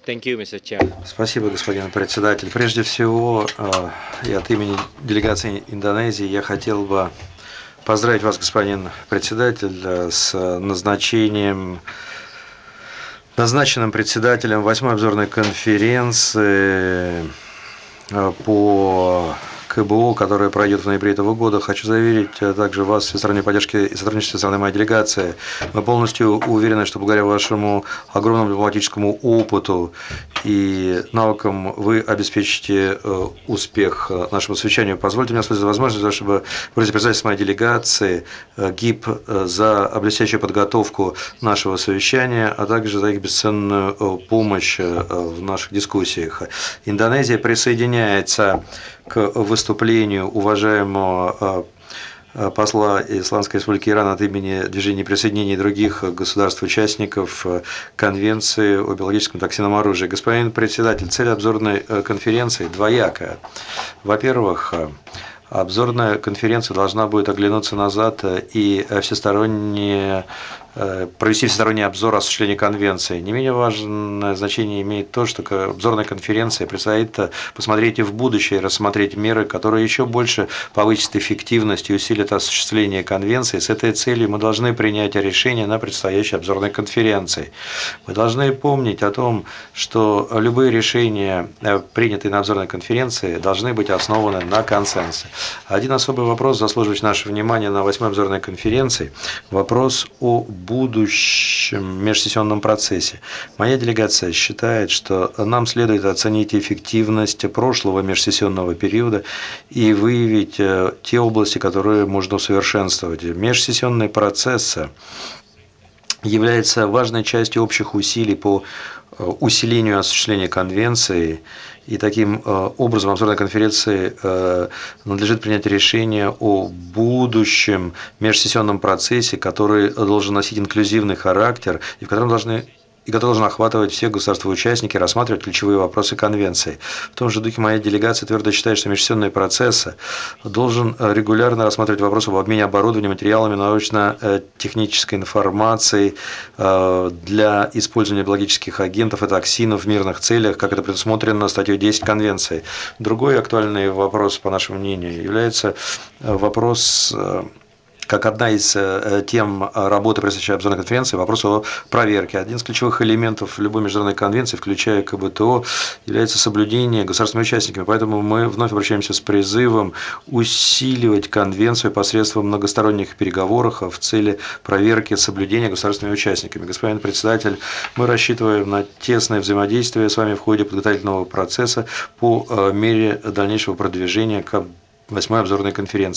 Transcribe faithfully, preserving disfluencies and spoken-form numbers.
Thank you, мистер Chair. Спасибо, господин председатель. Прежде всего, и от имени делегации Индонезии я хотел бы поздравить вас, господин председатель, с назначением, назначенным председателем восьмой обзорной конференции по КБО, которая пройдет в ноябре этого года. Хочу заверить также вас в стороне поддержки и сотрудничества со стороны моей делегации. Мы полностью уверены, что благодаря вашему огромному дипломатическому опыту и навыкам вы обеспечите успех нашему совещанию. Позвольте мне воспользоваться возможностью, чтобы выразить признательность моей делегации ГИП за блестящую подготовку нашего совещания, а также за их бесценную помощь в наших дискуссиях. Индонезия присоединяется к выступлению уважаемого посла Исламской Республики Иран от имени Движения присоединения и других государств-участников Конвенции о биологическом токсинном оружии. Господин председатель, цель обзорной конференции двоякая. Во-первых, обзорная конференция должна будет оглянуться назад и всесторонне провести всесторонний обзор осуществления конвенции. Не менее важное значение имеет то, что обзорная конференция предстоит посмотреть и в будущее, рассмотреть меры, которые еще больше повысят эффективность и усилят осуществление конвенции. С этой целью мы должны принять решение на предстоящей обзорной конференции. Мы должны помнить о том, что любые решения, принятые на обзорной конференции, должны быть основаны на консенсусе. Один особый вопрос, заслуживающий наше внимание на восьмой обзорной конференции, вопрос о будущем межсессионном процессе. Моя делегация считает, что нам следует оценить эффективность прошлого межсессионного периода и выявить те области, которые можно усовершенствовать. Межсессионный процесс является важной частью общих усилий по усилению осуществления конвенции, и таким образом обзорной конференции надлежит принять решение о будущем межсессионном процессе, который должен носить инклюзивный характер и в котором должны и который должен охватывать все государства-участники, рассматривать ключевые вопросы конвенции. В том же духе моя делегация твердо считает, что межсессионный процесс должен регулярно рассматривать вопросы об обмене оборудованием, материалами, научно-технической информацией для использования биологических агентов и токсинов в мирных целях, как это предусмотрено статьей десять Конвенции. Другой актуальный вопрос, по нашему мнению, является вопрос, как одна из тем работы предстоящей обзорной конференции, вопрос о проверке. Один из ключевых элементов любой международной конвенции, включая КБТО, является соблюдение государственными участниками. Поэтому мы вновь обращаемся с призывом усиливать конвенцию посредством многосторонних переговоров в цели проверки соблюдения государственными участниками. Господин председатель, мы рассчитываем на тесное взаимодействие с вами в ходе подготовительного процесса по мере дальнейшего продвижения к восьмой обзорной конференции.